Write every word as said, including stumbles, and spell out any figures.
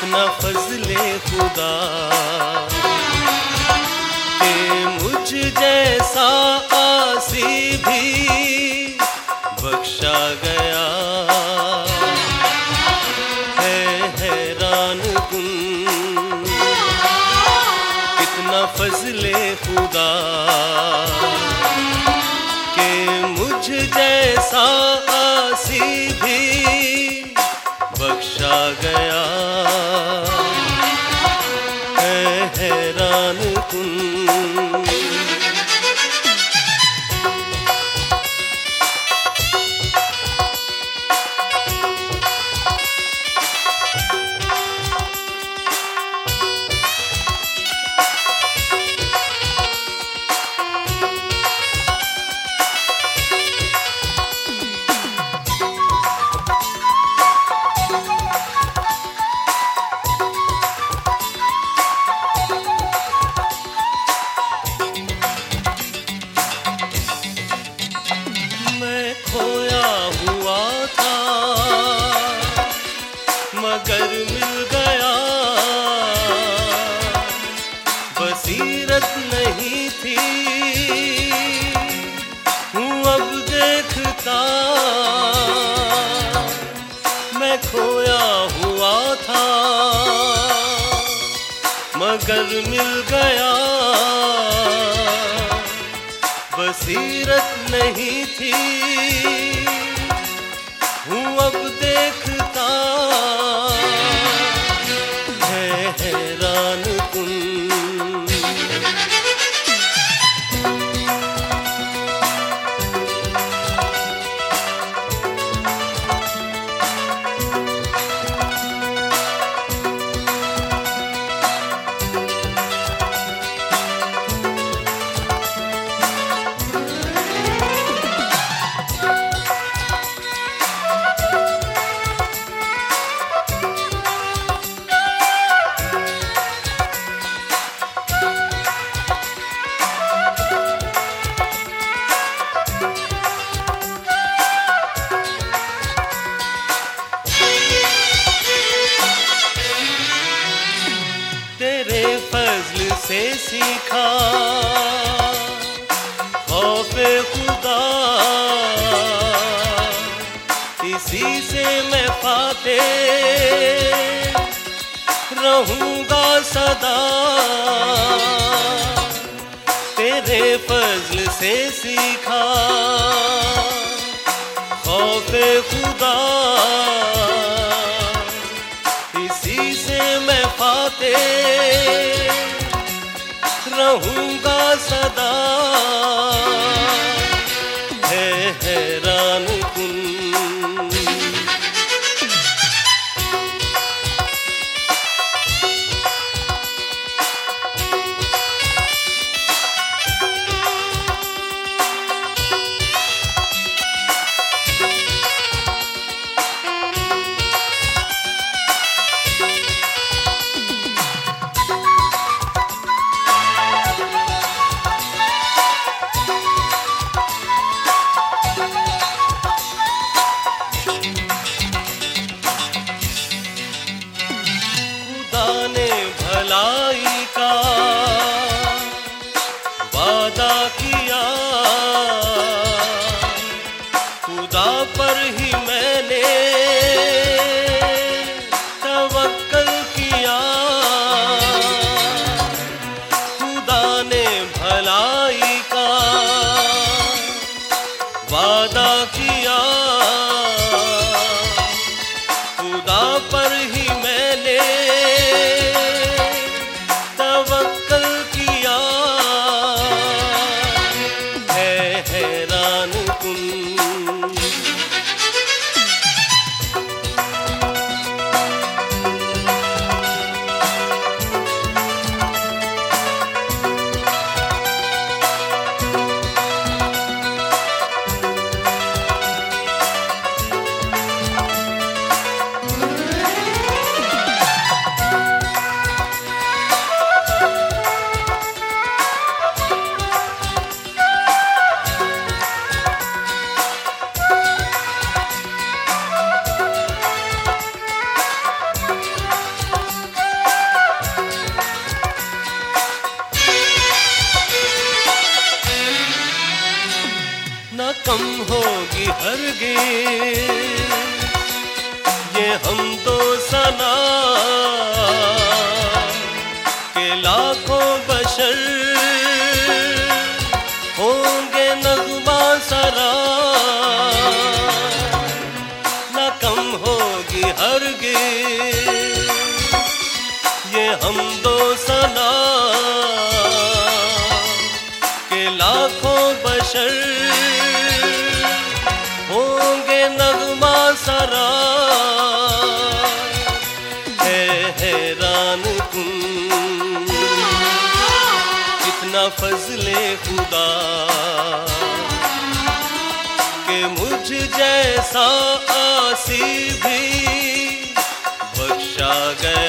कितना फजले खुदा कि मुझ जैसा आसी भी बख्शा गया है। हैरान कुन कितना फजले खुदा कि मुझ जैसा आसी भी बख्शा गया है। हैरान कुन खोया हुआ था मगर मिल गया, बसीरत नहीं थी हूँ अब देखता। मैं खोया हुआ था मगर मिल गया, बसीरत नहीं थी हूँ अब देखता। है हैरान कुन तेरे फजल से सीखा खौफे खुदा, इसी से मैं पाते रहूंगा सदा। तेरे फजल से सीखा खौफे खुदा, इसी से मैं पाते रहूंगा सदा। है हैरान कुन भलाई का वादा किया, खुदा पर ही मैंने तवक्कल किया। खुदा ने भलाई का वादा किया, खुदा पर ही मैंने कम होगी हरगिज़ ये हमदो सना के लाखों बशर होंगे नगमा सरा न कम होगी हरगिज़ ये हमदो सना के लाखों बशर होंगे नगमा सरा है हैरान तुम कितना फजले खुदा कि मुझ जैसा आसी भी बख्शा गया